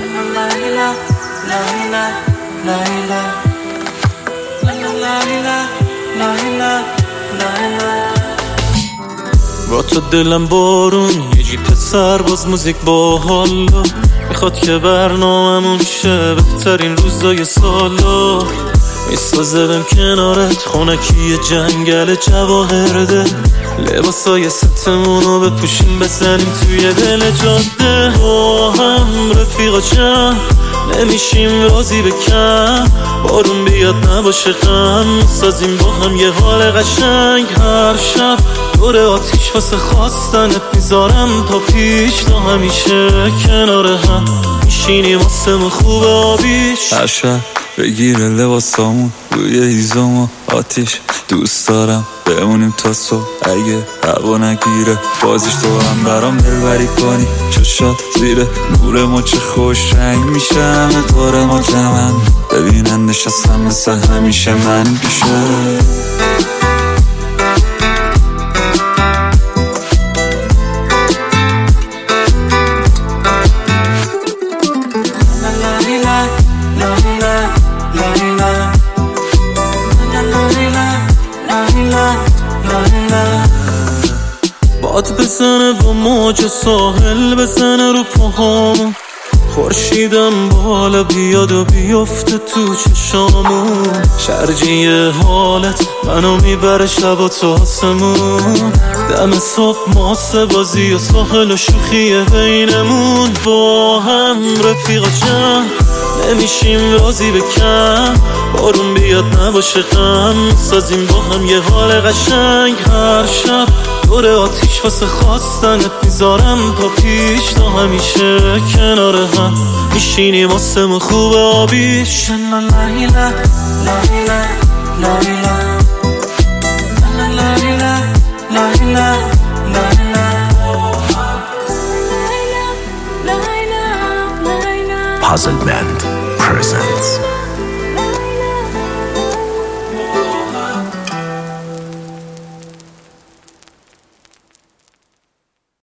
با تو دلم بارون، یه جیپ سرباز، موزیک با حالا میخواد که برنامه‌مون شه بهترین روزای سالا. میسازه بهم کنارت خونکی جنگل جواهرده، لباسای ستمونو بپوشیم بزنیم توی دل جاده. با هم رفیقا جمع نمیشیم راضی به کم، بارون بیاد نباشه غم، میسازیم با هم یه حال قشنگ. هر شب دور آتیش واسه خواستنت میذارم تا پیش، تا همیشه کنار هم میشینیم واسه خوب آبیش. هر شب بگیره لباسامون روی هیزم و آتیش، دوست دارم بمونیم تا صبح اگه هوا نگیره. بازیش تو هم برام دلبری کنی، چشات زیر نور ما چه خوش رنگ میشه، همه دور ما جمعن ببینن نشستم مثل همیشه من پیشه. باد بزنه و موج ساحل بزنه رو پاهامون، خورشیدم بالا بیاد و بیفته تو چشامون. شرجی حالت منو میبره شب و تو آسمون، دم صبح ماسه بازی و ساحل و شوخی بینمون. با هم رفیقا جمع نمیشیم راضی به کم، بارون بیاد نباشه غم، سازیم با هم یه حال قشنگ. هر شب دور آتیش واسه خواستنت میذارم تا پیش، تا همیشه کنار هم میشینیم واسه خوب آبیش. Puzzle Band presents